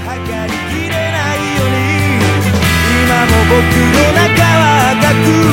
測りきれないように今も僕の中は赤く